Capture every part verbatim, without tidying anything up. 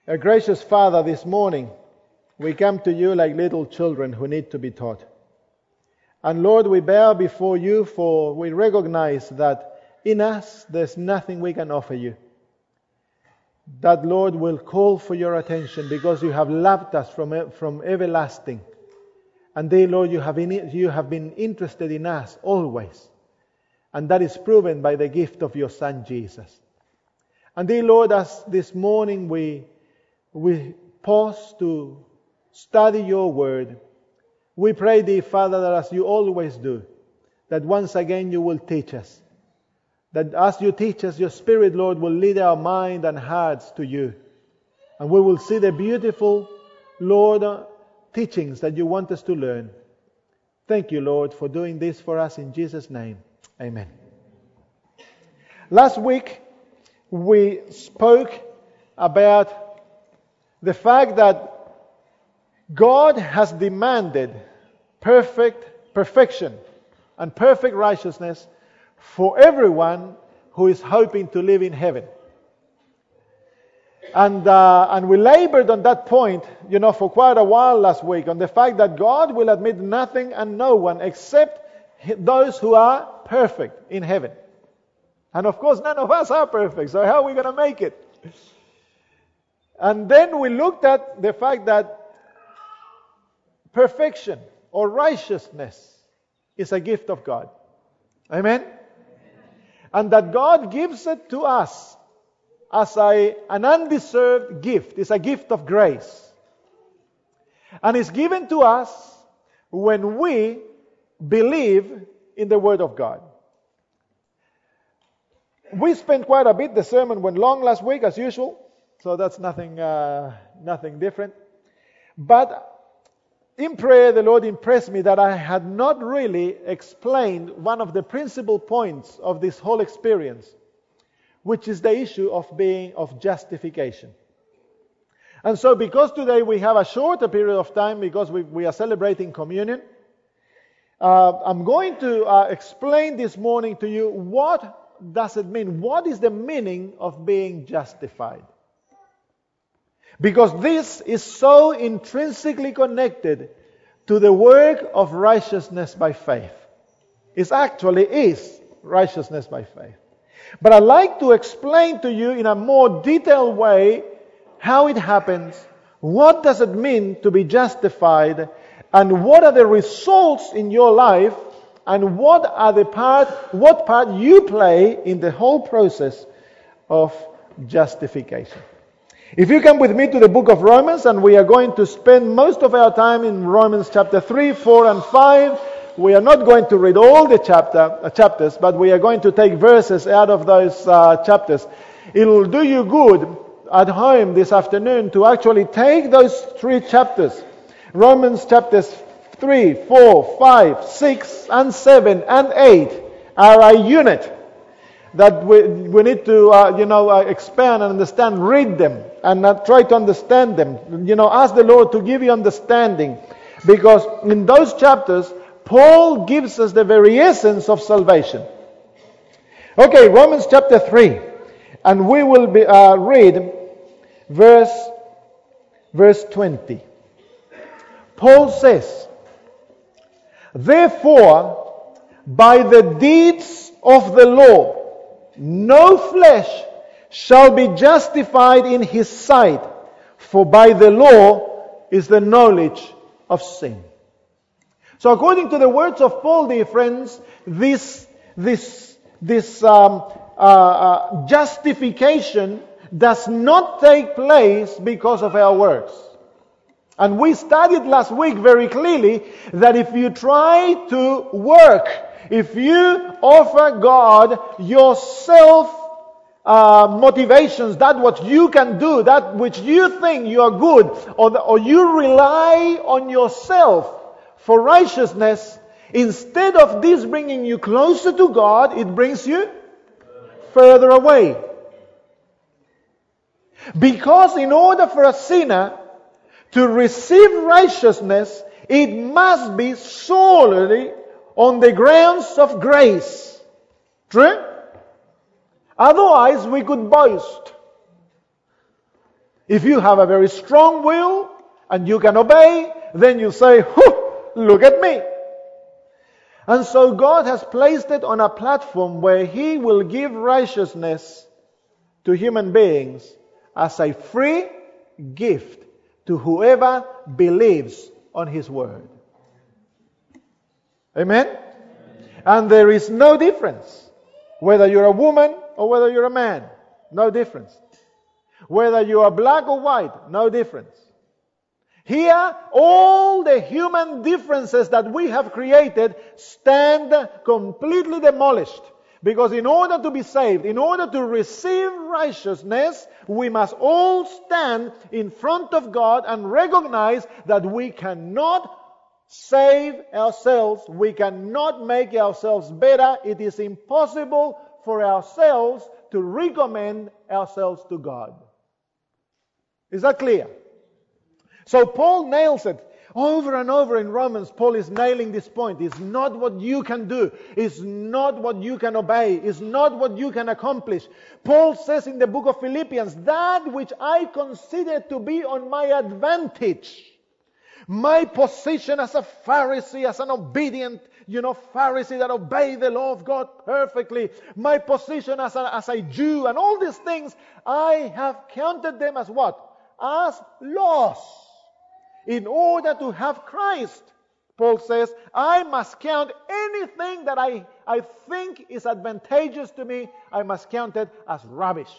Our gracious Father, this morning we come to you like little children who need to be taught. And Lord, we bow before you, for we recognize that in us there's nothing we can offer you. That, Lord, will call for your attention because you have loved us from, from everlasting. And dear Lord, you have, been, you have been interested in us always. And that is proven by the gift of your Son, Jesus. And dear Lord, as this morning we, we pause to study your word, we pray, dear Father, that as you always do, that once again you will teach us. That as you teach us, your Spirit, Lord, will lead our mind and hearts to you. And we will see the beautiful, Lord, teachings that you want us to learn. Thank you, Lord, for doing this for us in Jesus' name. Amen. Last week, we spoke about the fact that God has demanded perfect perfection and perfect righteousness for everyone who is hoping to live in heaven. And uh, and we labored on that point, you know, for quite a while last week, on the fact that God will admit nothing and no one except those who are perfect in heaven. And of course, none of us are perfect, so how are we going to make it? And then we looked at the fact that perfection or righteousness is a gift of God. Amen? And that God gives it to us as a, an undeserved gift. It's a gift of grace. And it's given to us when we believe in the Word of God. We spent quite a bit. The sermon went long last week as usual. So that's nothing, uh, nothing different. But in prayer, the Lord impressed me that I had not really explained one of the principal points of this whole experience, which is the issue of being of justification. And so because today we have a shorter period of time because we, we are celebrating communion, uh, I'm going to uh, explain this morning to you what does it mean? What is the meaning of being justified? Because this is so intrinsically connected to the work of righteousness by faith. It actually is righteousness by faith. But I'd like to explain to you in a more detailed way how it happens, what does it mean to be justified, and what are the results in your life, and what are the part, what part you play in the whole process of justification. If you come with me to the book of Romans, and we are going to spend most of our time in Romans chapter three, four, and five. We are not going to read all the chapter, uh, chapters, but we are going to take verses out of those uh, chapters. It will do you good at home this afternoon to actually take those three chapters. Romans chapters three, four, five, six, and seven, and eight are a unit that we, we need to, uh, you know, uh, expand and understand, read them, and uh, try to understand them. You know, ask the Lord to give you understanding. Because in those chapters, Paul gives us the very essence of salvation. Okay, Romans chapter three. And we will be, uh, read verse, verse twenty. Paul says, "Therefore, by the deeds of the law, no flesh shall be justified in his sight, for by the law is the knowledge of sin." So according to the words of Paul, dear friends, this, this, this um, uh, uh, justification does not take place because of our works. And we studied last week very clearly that if you try to work, if you offer God your self uh, motivations, that what you can do, that which you think you are good, or, the, or you rely on yourself for righteousness, instead of this bringing you closer to God, it brings you further away. Because in order for a sinner to receive righteousness, it must be solely on the grounds of grace. True? Otherwise, we could boast. If you have a very strong will and you can obey, then you say, look at me. And so God has placed it on a platform where He will give righteousness to human beings as a free gift to whoever believes on His word. Amen? Amen? And there is no difference whether you're a woman or whether you're a man. No difference. Whether you are black or white, no difference. Here, all the human differences that we have created stand completely demolished. Because in order to be saved, in order to receive righteousness, we must all stand in front of God and recognize that we cannot save ourselves. We cannot make ourselves better. It is impossible for ourselves to recommend ourselves to God. Is that clear? So Paul nails it. Over and over in Romans, Paul is nailing this point. It's not what you can do. It's not what you can obey. It's not what you can accomplish. Paul says in the book of Philippians, that which I consider to be on my advantage, my position as a Pharisee, as an obedient, you know, Pharisee that obeyed the law of God perfectly, my position as a, as a Jew, and all these things, I have counted them as what? As loss. In order to have Christ, Paul says, I must count anything that I, I think is advantageous to me, I must count it as rubbish.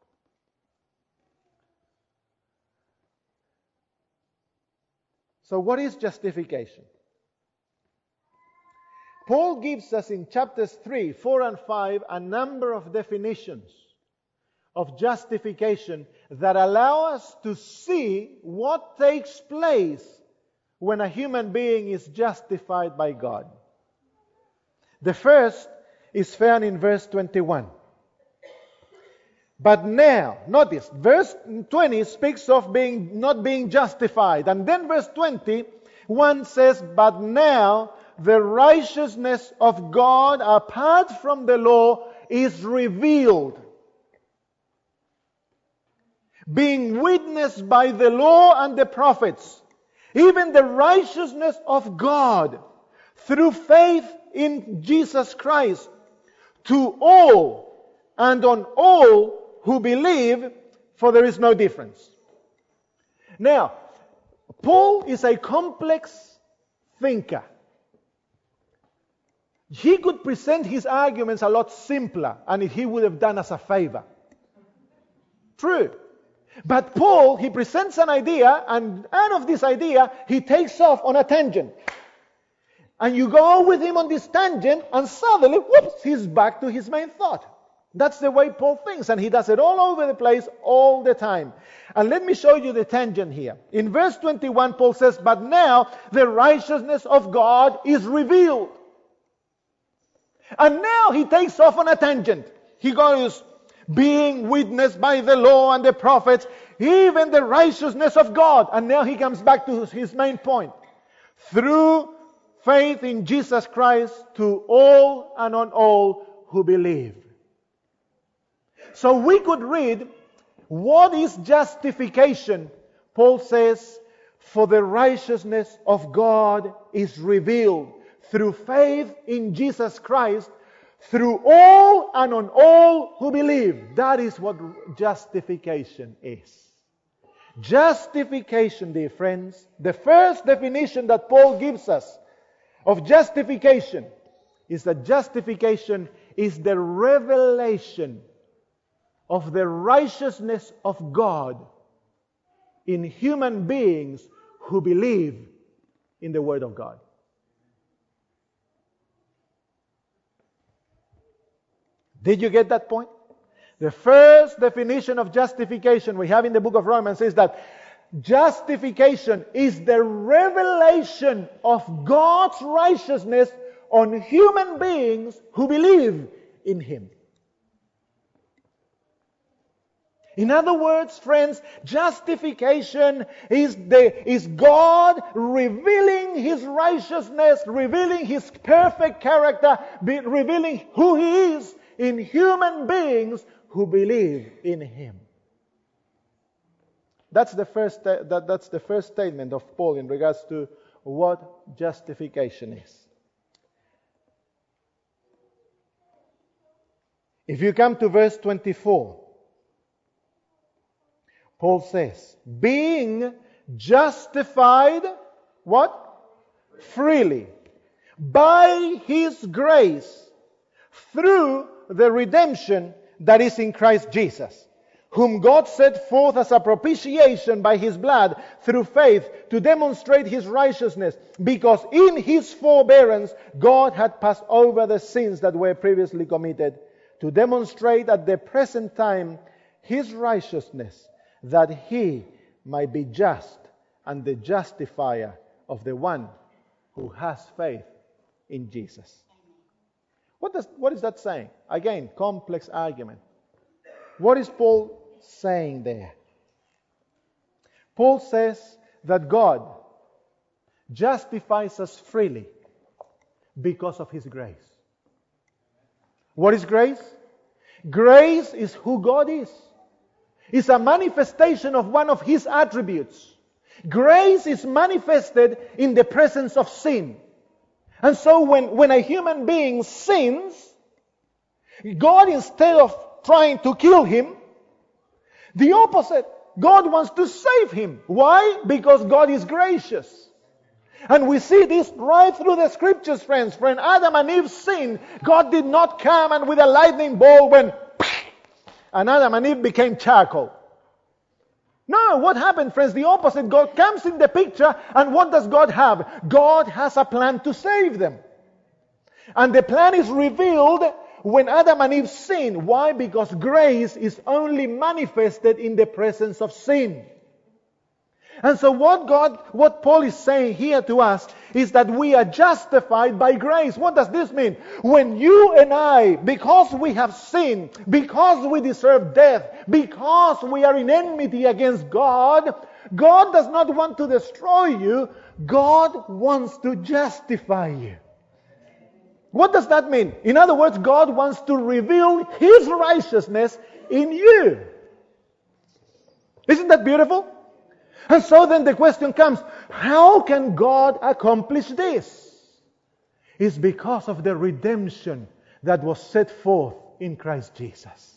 So what is justification? Paul gives us in chapters three, four, and five a number of definitions of justification that allow us to see what takes place when a human being is justified by God. The first is found in verse twenty-one. But now, notice, verse twenty speaks of being not being justified. And then verse twenty-one says, but now the righteousness of God apart from the law is revealed, being witnessed by the law and the prophets, even the righteousness of God through faith in Jesus Christ, to all and on all who believe, for there is no difference. Now, Paul is a complex thinker. He could present his arguments a lot simpler, and he would have done us a favor. True. But Paul, he presents an idea, and out of this idea, he takes off on a tangent. And you go with him on this tangent, and suddenly, whoops, he's back to his main thought. That's the way Paul thinks, and he does it all over the place, all the time. And let me show you the tangent here. In verse twenty-one, Paul says, but now the righteousness of God is revealed. And now he takes off on a tangent. He goes, being witnessed by the law and the prophets, even the righteousness of God. And now he comes back to his main point. Through faith in Jesus Christ to all and on all who believe. So we could read, what is justification? Paul says, for the righteousness of God is revealed through faith in Jesus Christ, through all and on all who believe. That is what justification is. Justification, dear friends, the first definition that Paul gives us of justification is that justification is the revelation of the righteousness of God in human beings who believe in the Word of God. Did you get that point? The first definition of justification we have in the book of Romans is that justification is the revelation of God's righteousness on human beings who believe in Him. In other words, friends, justification is, the, is God revealing His righteousness, revealing His perfect character, be, revealing who He is in human beings who believe in Him. That's the first sta- that, that's the first statement of Paul in regards to what justification is. If you come to verse twenty-four, Paul says, being justified, what? Freely, by His grace, through the redemption that is in Christ Jesus, whom God set forth as a propitiation by His blood through faith to demonstrate His righteousness, because in His forbearance God had passed over the sins that were previously committed, to demonstrate at the present time His righteousness, that He might be just and the justifier of the one who has faith in Jesus. What does what is that saying? Again, complex argument. What is Paul saying there? Paul says that God justifies us freely because of His grace. What is grace? Grace is who God is. It's a manifestation of one of His attributes. Grace is manifested in the presence of sin. And so when, when a human being sins, God, instead of trying to kill him, the opposite, God wants to save him. Why? Because God is gracious. And we see this right through the scriptures, friends. When Adam and Eve sinned, God did not come and with a lightning bolt went, and Adam and Eve became charcoal. No, what happened, friends? The opposite. God comes in the picture, and what does God have? God has a plan to save them. And the plan is revealed when Adam and Eve sin. Why? Because grace is only manifested in the presence of sin. And so what God, what Paul is saying here to us is that we are justified by grace. What does this mean? When you and I, because we have sinned, because we deserve death, because we are in enmity against God, God does not want to destroy you. God wants to justify you. What does that mean? In other words, God wants to reveal His righteousness in you. Isn't that beautiful? And so then the question comes, how can God accomplish this? It's because of the redemption that was set forth in Christ Jesus.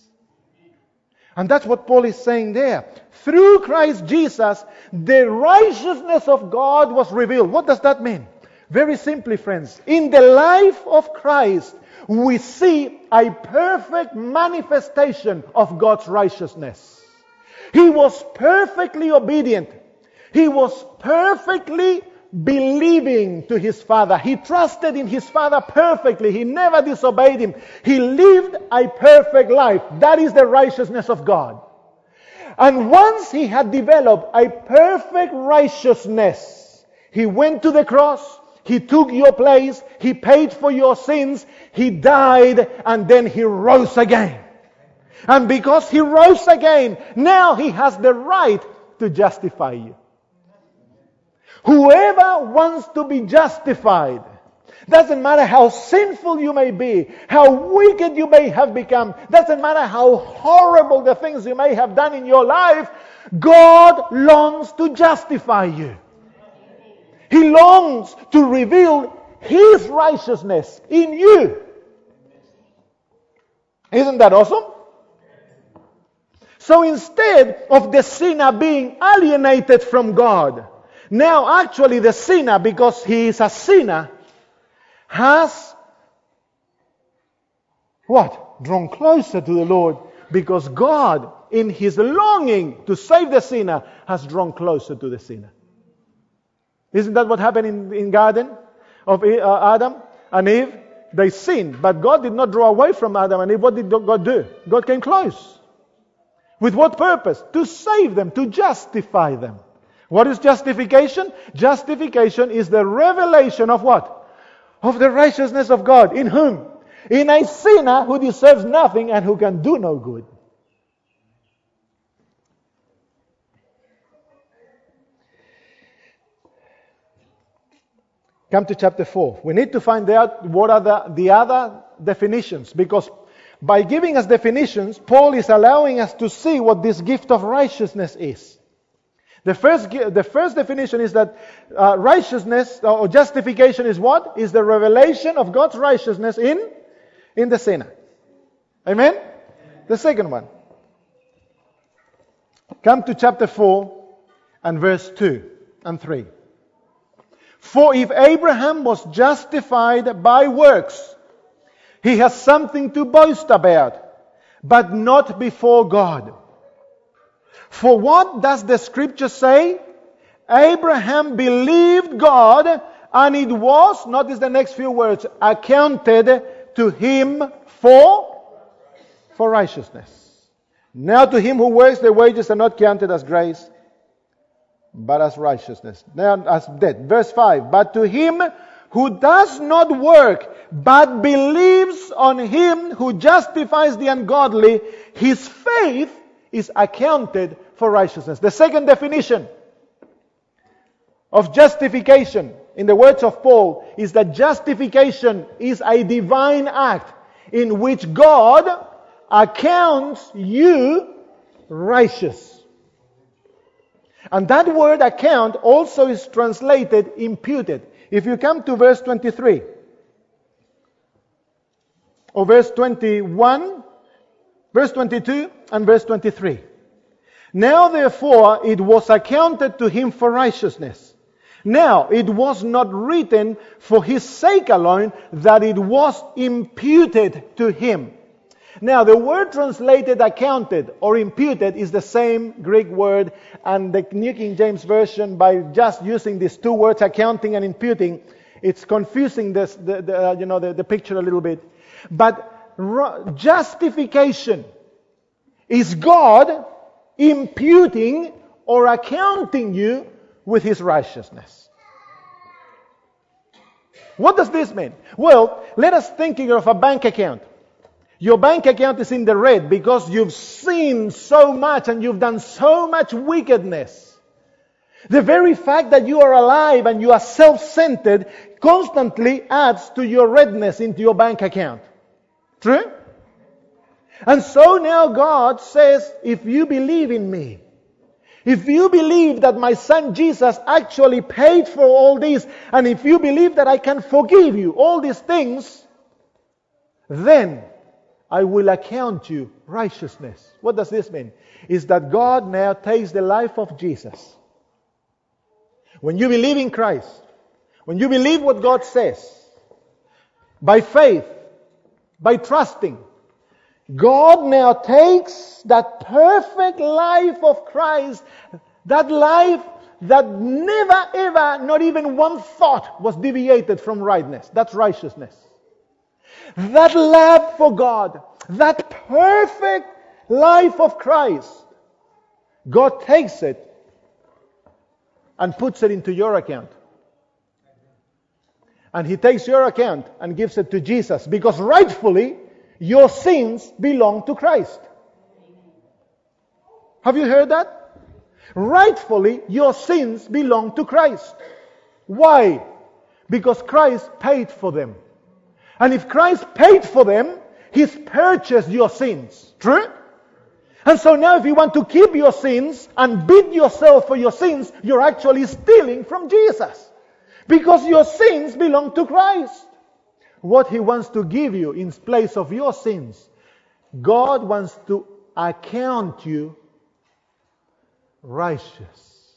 And that's what Paul is saying there. Through Christ Jesus, the righteousness of God was revealed. What does that mean? Very simply, friends, in the life of Christ, we see a perfect manifestation of God's righteousness. He was perfectly obedient. He was perfectly believing to His Father. He trusted in His Father perfectly. He never disobeyed Him. He lived a perfect life. That is the righteousness of God. And once He had developed a perfect righteousness, He went to the cross. He took your place. He paid for your sins. He died, and then He rose again. And because He rose again, now He has the right to justify you. Whoever wants to be justified, doesn't matter how sinful you may be, how wicked you may have become, doesn't matter how horrible the things you may have done in your life, God longs to justify you. He longs to reveal His righteousness in you. Isn't that awesome? So instead of the sinner being alienated from God, now actually the sinner, because he is a sinner, has what? Drawn closer to the Lord, because God, in His longing to save the sinner, has drawn closer to the sinner. Isn't that what happened in in garden of uh, Adam and Eve? They sinned, but God did not draw away from Adam and Eve. What did God do? God came close. With what purpose? To save them, to justify them. What is justification? Justification is the revelation of what? Of the righteousness of God. In whom? In a sinner who deserves nothing and who can do no good. Come to chapter four. We need to find out what are the, the other definitions, because by giving us definitions, Paul is allowing us to see what this gift of righteousness is. The first, the first definition is that uh, righteousness or justification is what? Is the revelation of God's righteousness in, in the sinner. Amen? The second one. Come to chapter four and verse two and three. For if Abraham was justified by works, he has something to boast about, but not before God. For what does the scripture say? Abraham believed God, and it was, notice the next few words, accounted to him for, for righteousness. Now to him who works, the wages are not counted as grace, but as righteousness. Now as debt. Verse five. But to him who does not work, but believes on him who justifies the ungodly, his faith is accounted for righteousness. The second definition of justification, in the words of Paul, is that justification is a divine act in which God accounts you righteous. And that word account also is translated imputed. If you come to verse twenty-three, or verse twenty-one, verse twenty-two and verse twenty-three. Now therefore it was accounted to him for righteousness. Now it was not written for his sake alone, that it was imputed to him. Now the word translated accounted or imputed is the same Greek word, and the New King James Version, by just using these two words, accounting and imputing, it's confusing this, the, the, uh, you know, the, the picture a little bit. But justification is God imputing or accounting you with His righteousness. What does this mean? Well, let us think of a bank account. Your bank account is in the red because you've sinned so much and you've done so much wickedness. The very fact that you are alive and you are self-centered constantly adds to your redness into your bank account. True? And so now God says, if you believe in me, if you believe that my son Jesus actually paid for all this, and if you believe that I can forgive you all these things, then I will account you righteousness. What does this mean? Is that God now takes the life of Jesus. When you believe in Christ, when you believe what God says, by faith, by trusting, God now takes that perfect life of Christ, that life that never ever, not even one thought was deviated from rightness. That's righteousness. That love for God, that perfect life of Christ, God takes it and puts it into your account. And He takes your account and gives it to Jesus, because rightfully your sins belong to Christ. Have you heard that? Rightfully your sins belong to Christ. Why? Because Christ paid for them. And if Christ paid for them, He's purchased your sins. True? And so now if you want to keep your sins and beat yourself for your sins, you're actually stealing from Jesus. Because your sins belong to Christ. What He wants to give you in place of your sins, God wants to account you righteous.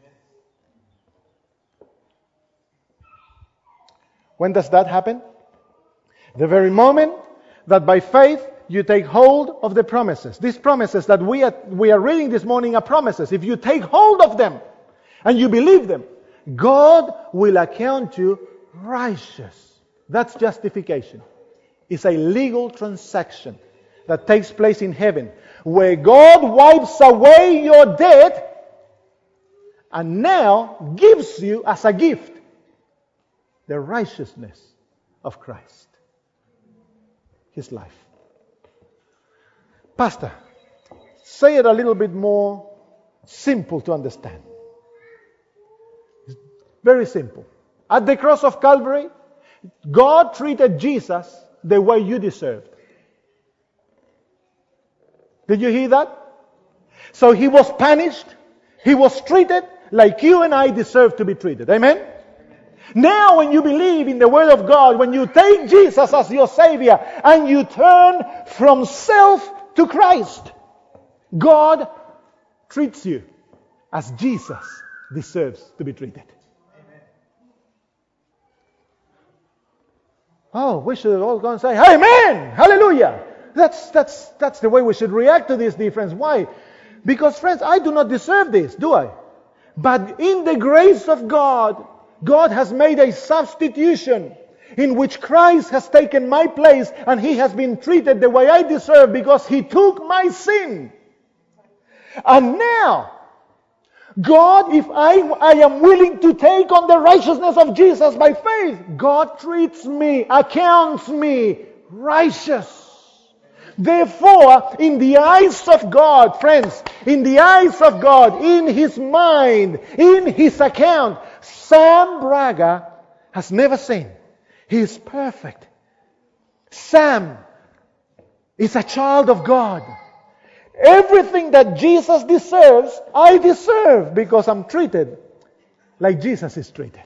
When does that happen? The very moment that by faith you take hold of the promises. These promises that we are, we are reading this morning are promises. If you take hold of them and you believe them, God will account you righteous. That's justification. It's a legal transaction that takes place in heaven, where God wipes away your debt and now gives you as a gift the righteousness of Christ. His life. Pastor, say it a little bit more simple to understand. It's very simple. At the cross of Calvary, God treated Jesus the way you deserved. Did you hear that? So He was punished, He was treated like you and I deserve to be treated. Amen? Now when you believe in the Word of God, when you take Jesus as your Savior and you turn from self to Christ, God treats you as Jesus deserves to be treated. Oh, we should all go and say, Amen! Hallelujah! That's, that's, that's the way we should react to this difference. Why? Because, friends, I do not deserve this, do I? But in the grace of God, God has made a substitution in which Christ has taken my place and He has been treated the way I deserve because He took my sin. And now, God, if I, I am willing to take on the righteousness of Jesus by faith, God treats me, accounts me righteous. Therefore, in the eyes of God, friends, in the eyes of God, in His mind, in His account, Sam Braga has never sinned. He is perfect. Sam is a child of God. Everything that Jesus deserves, I deserve because I'm treated like Jesus is treated.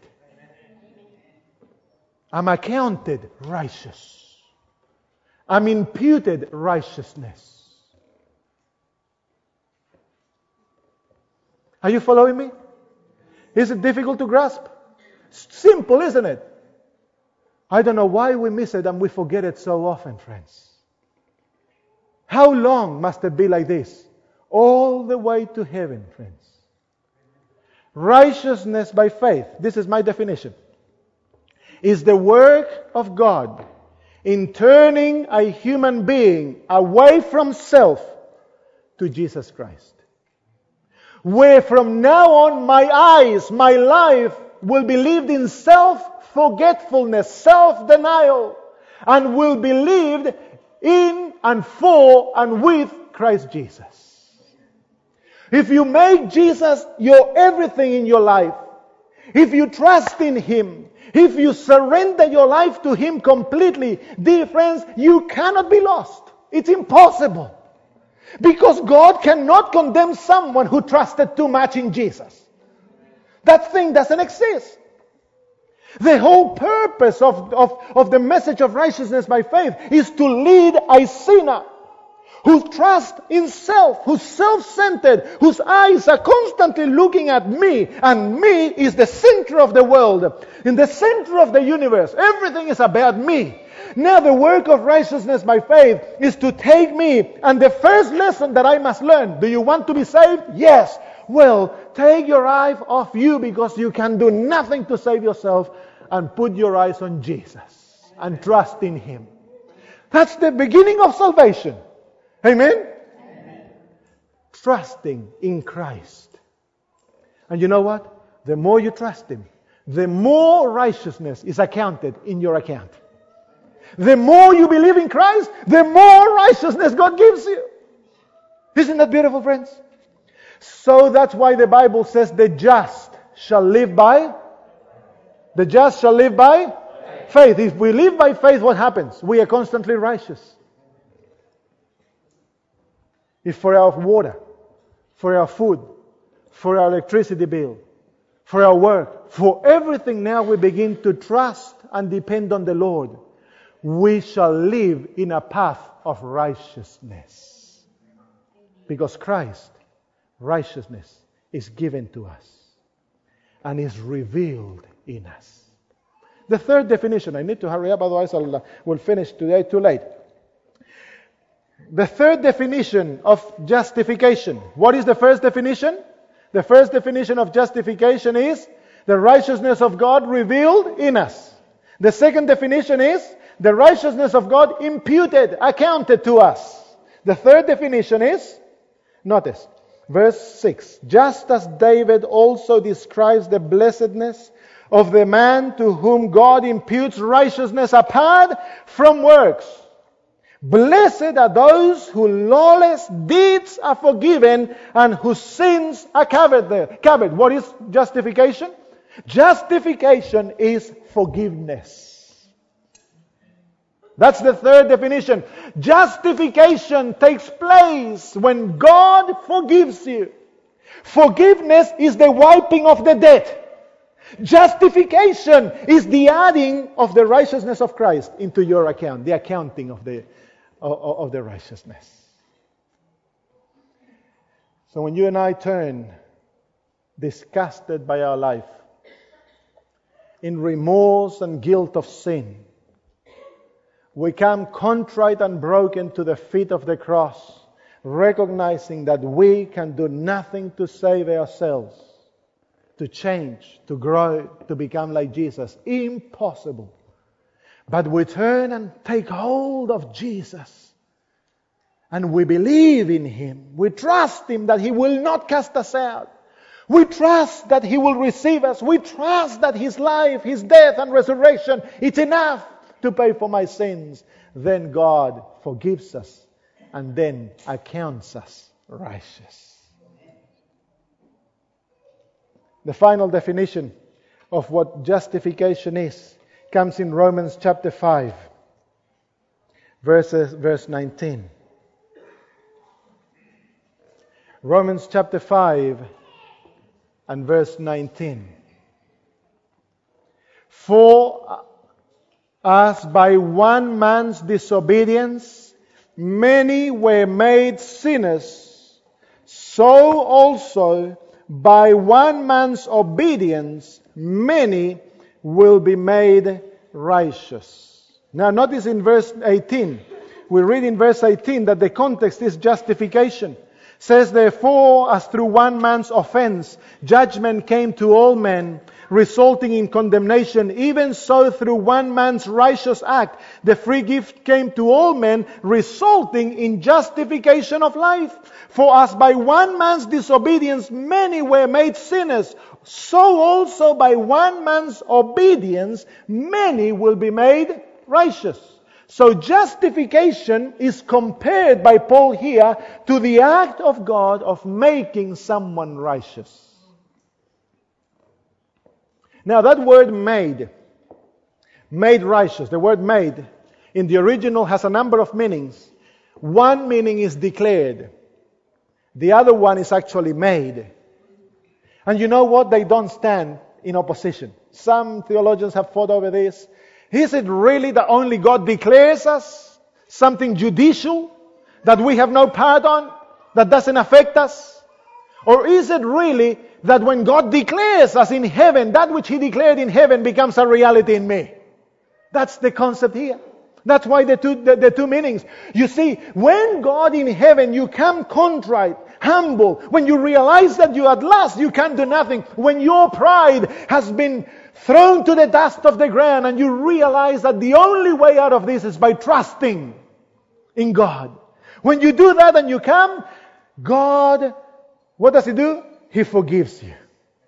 I'm accounted righteous. I'm imputed righteousness. Are you following me? Is it difficult to grasp? Simple, isn't it? I don't know why we miss it and we forget it so often, friends. How long must it be like this? All the way to heaven, friends. Righteousness by faith, this is my definition, is the work of God in turning a human being away from self to Jesus Christ. Where from now on my eyes, my life will be lived in self-forgetfulness, self-denial, and will be lived in and for and with Christ Jesus. If you make Jesus your everything in your life, if you trust in Him, if you surrender your life to Him completely, dear friends, you cannot be lost. It's impossible. Because God cannot condemn someone who trusted too much in Jesus. That thing doesn't exist. The whole purpose of, of, of the message of righteousness by faith is to lead a sinner who trusts in self, who's self-centered, whose eyes are constantly looking at me, and me is the center of the world, in the center of the universe. Everything is about me. Now the work of righteousness by faith is to take me, and the first lesson that I must learn, do you want to be saved? Yes. Well, take your eye off you because you can do nothing to save yourself, and put your eyes on Jesus and trust in Him. That's the beginning of salvation. Amen? Amen? Trusting in Christ. And you know what? The more you trust Him, the more righteousness is accounted in your account. The more you believe in Christ, the more righteousness God gives you. Isn't that beautiful, friends? So that's why the Bible says the just shall live by? The just shall live by? Faith. If we live by faith, what happens? We are constantly righteous. If for our water, for our food, for our electricity bill, for our work, for everything now we begin to trust and depend on the Lord, we shall live in a path of righteousness. Because Christ, righteousness, is given to us and is revealed in us. The third definition, I need to hurry up, otherwise I'll, uh, we'll finish today too late. The third definition of justification. What is the first definition? The first definition of justification is the righteousness of God revealed in us. The second definition is the righteousness of God imputed, accounted to us. The third definition is, notice, verse six. Just as David also describes the blessedness of the man to whom God imputes righteousness apart from works. Blessed are those whose lawless deeds are forgiven and whose sins are covered there. Covered. What is justification? Justification is forgiveness. That's the third definition. Justification takes place when God forgives you. Forgiveness is the wiping of the debt. Justification is the adding of the righteousness of Christ into your account, the accounting of the, of, of the righteousness. So when you and I turn disgusted by our life, in remorse and guilt of sin, we come contrite and broken to the feet of the cross, recognizing that we can do nothing to save ourselves, to change, to grow, to become like Jesus. Impossible. But we turn and take hold of Jesus. And we believe in Him. We trust Him that He will not cast us out. We trust that He will receive us. We trust that His life, His death and resurrection, it's enough to pay for my sins. Then God forgives us and then accounts us righteous. The final definition of what justification is comes in Romans chapter five, verses, verse nineteen. Romans chapter five and verse nineteen. For as by one man's disobedience many were made sinners, so also by one man's obedience many will be made righteous. Now notice in verse eighteen, we read in verse eighteen that the context is justification. It says, therefore, as through one man's offense judgment came to all men, resulting in condemnation, even so through one man's righteous act the free gift came to all men, resulting in justification of life. For as by one man's disobedience many were made sinners, so also by one man's obedience many will be made righteous. So justification is compared by Paul here to the act of God of making someone righteous. Now that word made, made righteous, the word made in the original has a number of meanings. One meaning is declared. The other one is actually made. And you know what? They don't stand in opposition. Some theologians have fought over this. Is it really that only God declares us something judicial that we have no part on, that doesn't affect us? Or is it really that when God declares us in heaven, that which He declared in heaven becomes a reality in me? That's the concept here. That's why the two, the, the two meanings. You see, when God in heaven, you come contrite, humble, when you realize that you at last you can do nothing, when your pride has been thrown to the dust of the ground and you realize that the only way out of this is by trusting in God. When you do that and you come, God, what does He do? He forgives you.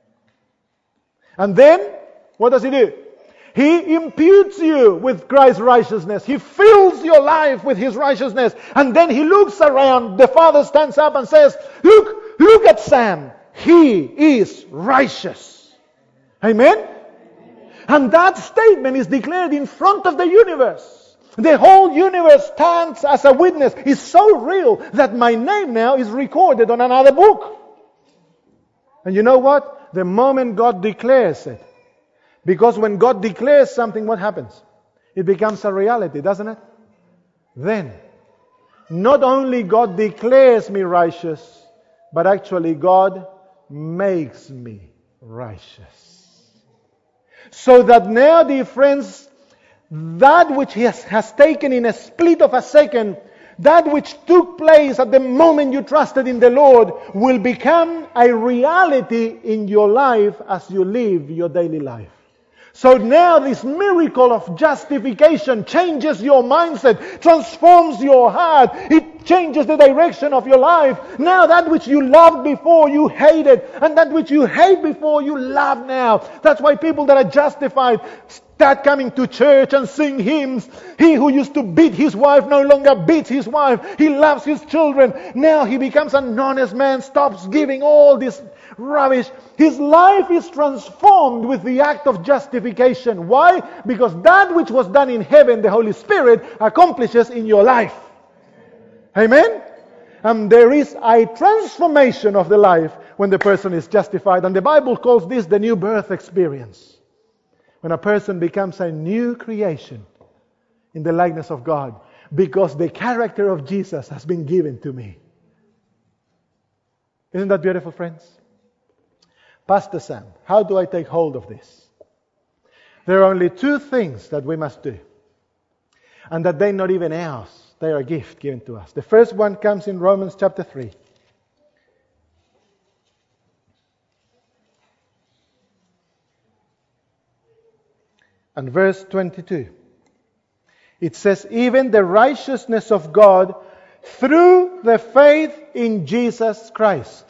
And then, what does He do? He imputes you with Christ's righteousness. He fills your life with His righteousness. And then He looks around. The Father stands up and says, look, look at Sam. He is righteous. Amen? And that statement is declared in front of the universe. The whole universe stands as a witness. It's so real that my name now is recorded on another book. And you know what? The moment God declares it, because when God declares something, what happens? It becomes a reality, doesn't it? Then, not only God declares me righteous, but actually God makes me righteous. So that now, dear friends, that which He has, has taken in a split of a second, that which took place at the moment you trusted in the Lord, will become a reality in your life as you live your daily life. So now this miracle of justification changes your mindset, transforms your heart. It changes the direction of your life. Now that which you loved before, you hated. And that which you hate before, you love now. That's why people that are justified start coming to church and sing hymns. He who used to beat his wife no longer beats his wife. He loves his children. Now he becomes an honest man, stops giving all this rubbish. His life is transformed with the act of justification. Why? Because that which was done in heaven, the Holy Spirit accomplishes in your life. Amen? And there is a transformation of the life when the person is justified. And the Bible calls this the new birth experience. When a person becomes a new creation in the likeness of God, because the character of Jesus has been given to me. Isn't that beautiful, friends? Pastor Sam, how do I take hold of this? There are only two things that we must do, and that they're not even ours. They are a gift given to us. The first one comes in Romans chapter three. And verse twenty-two. It says, even the righteousness of God through the faith in Jesus Christ,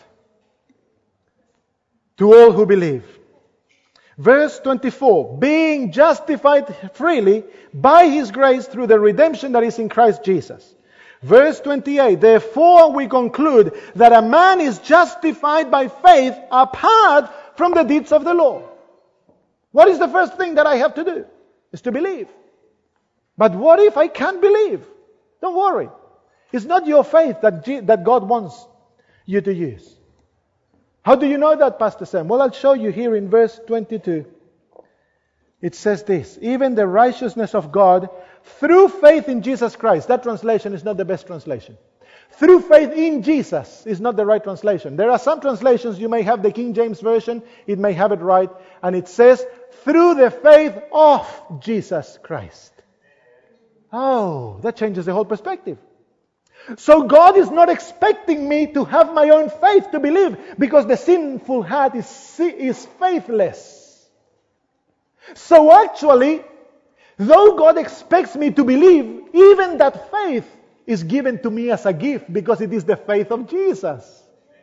to all who believe. Verse twenty-four, being justified freely by His grace through the redemption that is in Christ Jesus. Verse twenty-eight, therefore we conclude that a man is justified by faith apart from the deeds of the law. What is the first thing that I have to do? Is to believe. But what if I can't believe? Don't worry. It's not your faith that G- that God wants you to use. How do you know that, Pastor Sam? Well, I'll show you here in verse twenty-two. It says this, even the righteousness of God through faith in Jesus Christ. That translation is not the best translation. Through faith in Jesus is not the right translation. There are some translations, you may have the King James Version, it may have it right, and it says, through the faith of Jesus Christ. Oh, that changes the whole perspective. So God is not expecting me to have my own faith to believe, because the sinful heart is, is faithless. So actually, though God expects me to believe, even that faith is given to me as a gift, because it is the faith of Jesus.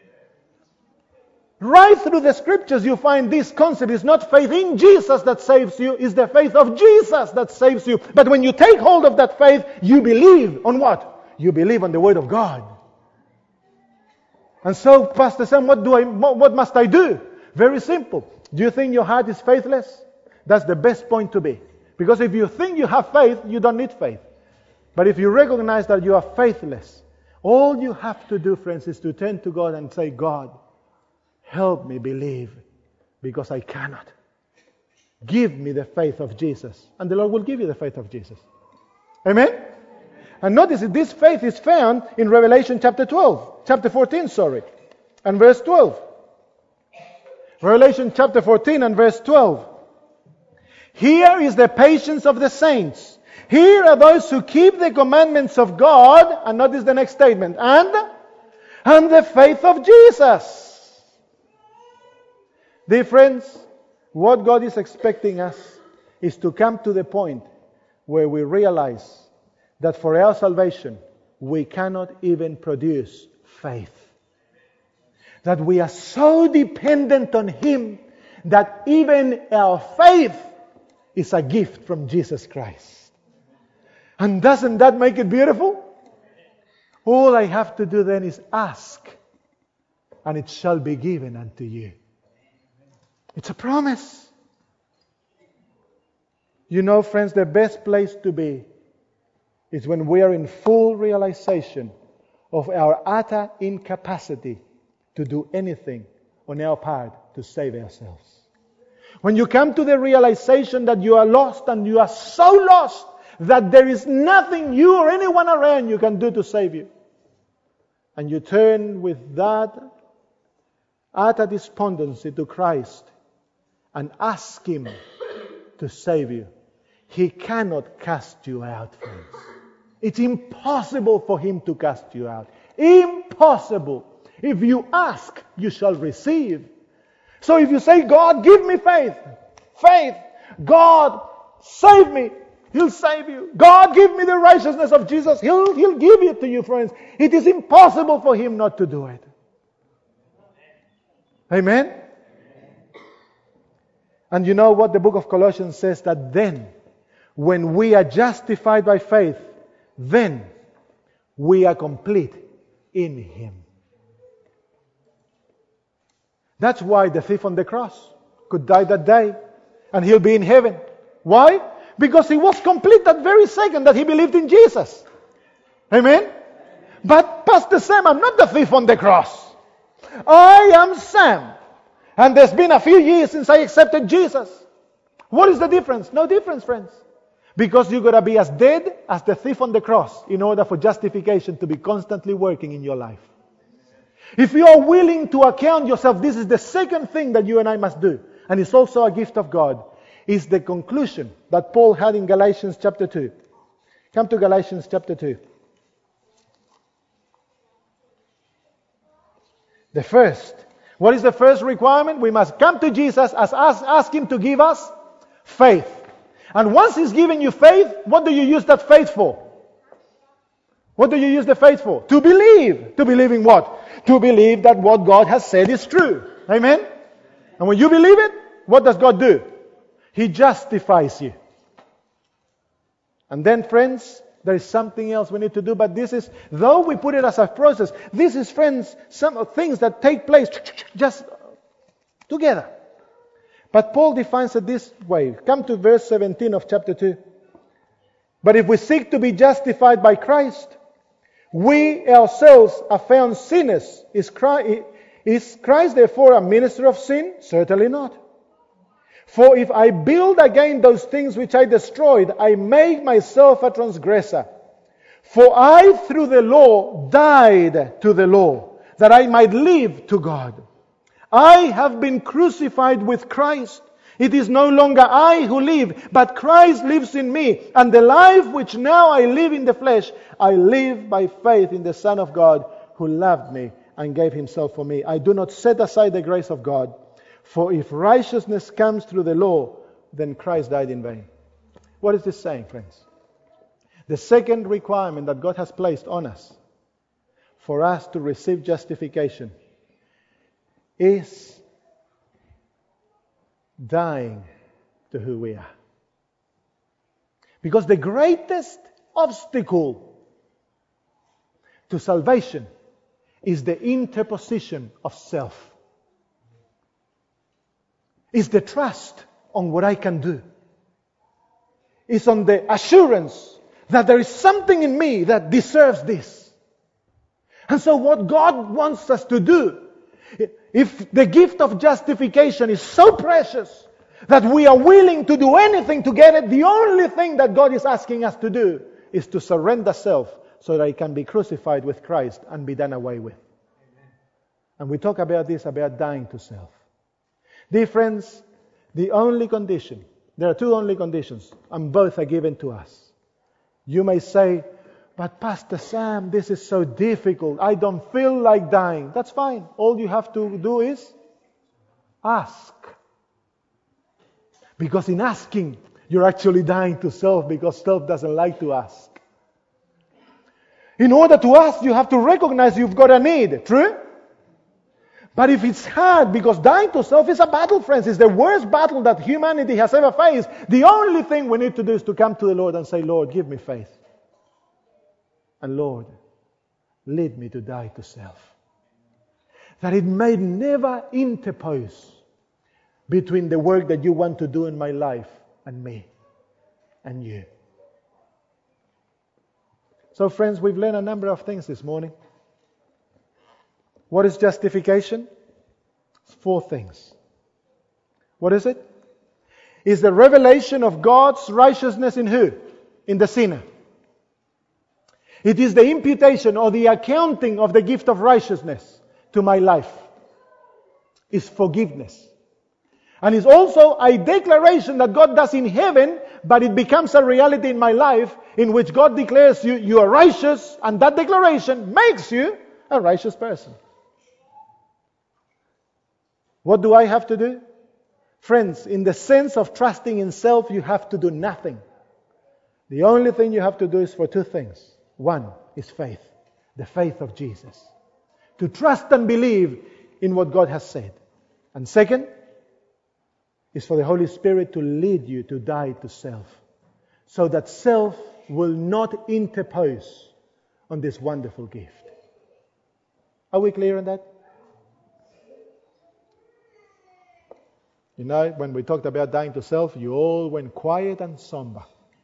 Right through the scriptures you find this concept. It's not faith in Jesus that saves you, it's the faith of Jesus that saves you. But when you take hold of that faith, you believe on what? You believe on the Word of God. And so, Pastor Sam, what do I, what must I do? Very simple. Do you think your heart is faithless? That's the best point to be. Because if you think you have faith, you don't need faith. But if you recognize that you are faithless, all you have to do, friends, is to turn to God and say, God, help me believe, because I cannot. Give me the faith of Jesus. And the Lord will give you the faith of Jesus. Amen? And notice that this faith is found in Revelation chapter twelve. Chapter fourteen, sorry. And verse twelve. Revelation chapter fourteen and verse twelve. Here is the patience of the saints. Here are those who keep the commandments of God. And notice the next statement. And, and the faith of Jesus. Dear friends, what God is expecting us is to come to the point where we realize that for our salvation, we cannot even produce faith. That we are so dependent on Him that even our faith is a gift from Jesus Christ. And doesn't that make it beautiful? All I have to do then is ask, and it shall be given unto you. It's a promise. You know, friends, the best place to be is when we are in full realization of our utter incapacity to do anything on our part to save ourselves. When you come to the realization that you are lost, and you are so lost that there is nothing you or anyone around you can do to save you, and you turn with that utter despondency to Christ and ask Him to save you, He cannot cast you out, friends. It's impossible for Him to cast you out. Impossible. If you ask, you shall receive. So if you say, God, give me faith. Faith. God, save me. He'll save you. God, give me the righteousness of Jesus. He'll, he'll give it to you, friends. It is impossible for Him not to do it. Amen? And you know what the book of Colossians says? That then, when we are justified by faith, then we are complete in Him. That's why the thief on the cross could die that day and he'll be in heaven. Why? Because he was complete that very second that he believed in Jesus. Amen? But Pastor Sam, I'm not the thief on the cross. I am Sam. And there's been a few years since I accepted Jesus. What is the difference? No difference, friends. Because you've got to be as dead as the thief on the cross in order for justification to be constantly working in your life. If you are willing to account yourself, this is the second thing that you and I must do. And it's also a gift of God. Is the conclusion that Paul had in Galatians chapter two. Come to Galatians chapter two. The first. What is the first requirement? We must come to Jesus as ask, ask Him to give us faith. And once He's given you faith, what do you use that faith for? What do you use the faith for? To believe. To believe in what? To believe that what God has said is true. Amen? And when you believe it, what does God do? He justifies you. And then, friends, there is something else we need to do, but this is, though we put it as a process, this is, friends, some things that take place just together. But Paul defines it this way. Come to verse seventeen of chapter two. But if we seek to be justified by Christ, we ourselves are found sinners. Is Christ, is Christ therefore a minister of sin? Certainly not. For if I build again those things which I destroyed, I make myself a transgressor. For I through the law died to the law, that I might live to God. I have been crucified with Christ. It is no longer I who live, but Christ lives in me. And the life which now I live in the flesh, I live by faith in the Son of God, who loved me and gave Himself for me. I do not set aside the grace of God. For if righteousness comes through the law, then Christ died in vain. What is this saying, friends? The second requirement that God has placed on us for us to receive justification is dying to who we are. Because the greatest obstacle to salvation is the interposition of self. It's the trust on what I can do. It's on the assurance that there is something in me that deserves this. And so what God wants us to do, if the gift of justification is so precious that we are willing to do anything to get it, the only thing that God is asking us to do is to surrender self so that it can be crucified with Christ and be done away with. And we talk about this, about dying to self. Dear friends, the only condition, there are two only conditions, and both are given to us. You may say, but Pastor Sam, this is so difficult. I don't feel like dying. That's fine. All you have to do is ask. Because in asking, you're actually dying to self, because self doesn't like to ask. In order to ask, you have to recognize you've got a need. True? But if it's hard, because dying to self is a battle, friends. It's the worst battle that humanity has ever faced. The only thing we need to do is to come to the Lord and say, Lord, give me faith. And Lord, lead me to die to self. That it may never interpose between the work that you want to do in my life and me and you. So friends, we've learned a number of things this morning. What is justification? It's four things. What is it? It's the revelation of God's righteousness in who? In the sinner. It is the imputation or the accounting of the gift of righteousness to my life. It's forgiveness. And it's also a declaration that God does in heaven, but it becomes a reality in my life, in which God declares you, you are righteous, and that declaration makes you a righteous person. What do I have to do? Friends, in the sense of trusting in self, you have to do nothing. The only thing you have to do is for two things. One is faith, the faith of Jesus. To trust and believe in what God has said. And second is for the Holy Spirit to lead you to die to self, so that self will not interpose on this wonderful gift. Are we clear on that? You know, when we talked about dying to self, you all went quiet and somber.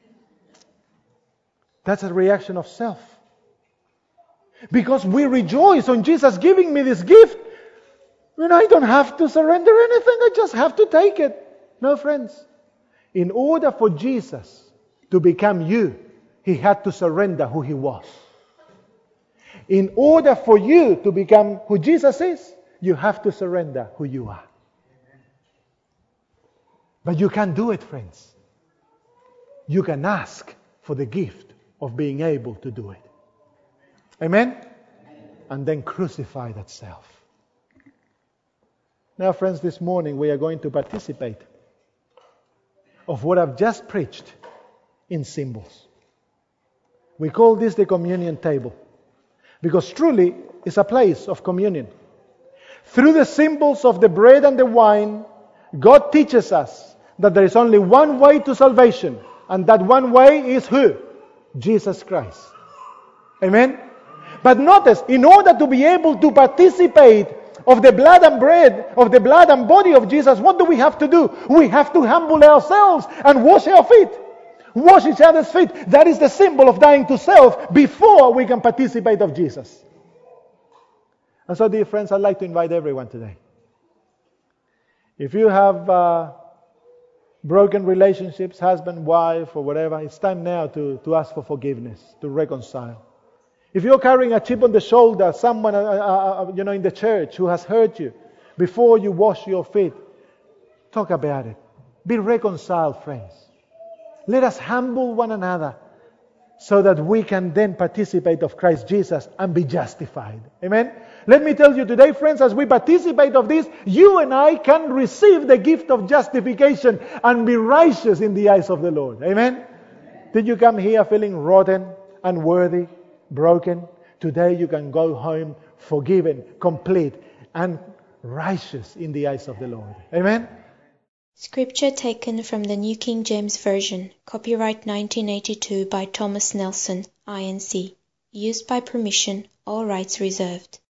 That's a reaction of self. Because we rejoice on Jesus giving me this gift, You know, I don't have to surrender anything. I just have to take it. No, friends. In order for Jesus to become you, He had to surrender who He was. In order for you to become who Jesus is, you have to surrender who you are. But you can't do it, friends. You can ask for the gift of being able to do it. Amen? And then crucify that self. Now, friends, this morning we are going to participate of what I've just preached in symbols. We call this the communion table, because truly it's a place of communion. Through the symbols of the bread and the wine, God teaches us that there is only one way to salvation, and that one way is who? Jesus Christ. Amen? But notice, in order to be able to participate of the blood and bread, of the blood and body of Jesus, what do we have to do? We have to humble ourselves and wash our feet. Wash each other's feet. That is the symbol of dying to self before we can participate of Jesus. And so, dear friends, I'd like to invite everyone today. If you have uh, broken relationships, husband, wife, or whatever, it's time now to, to ask for forgiveness, to reconcile. If you're carrying a chip on the shoulder, someone uh, uh, you know in the church who has hurt you, before you wash your feet, talk about it. Be reconciled, friends. Let us humble one another so that we can then participate of Christ Jesus and be justified. Amen? Let me tell you today, friends, as we participate of this, you and I can receive the gift of justification and be righteous in the eyes of the Lord. Amen? Amen. Did you come here feeling rotten, unworthy, broken? Today you can go home forgiven, complete, and righteous in the eyes of the Lord. Amen? Scripture taken from the New King James Version, copyright nineteen eighty-two by Thomas Nelson, I N C. Used by permission, all rights reserved.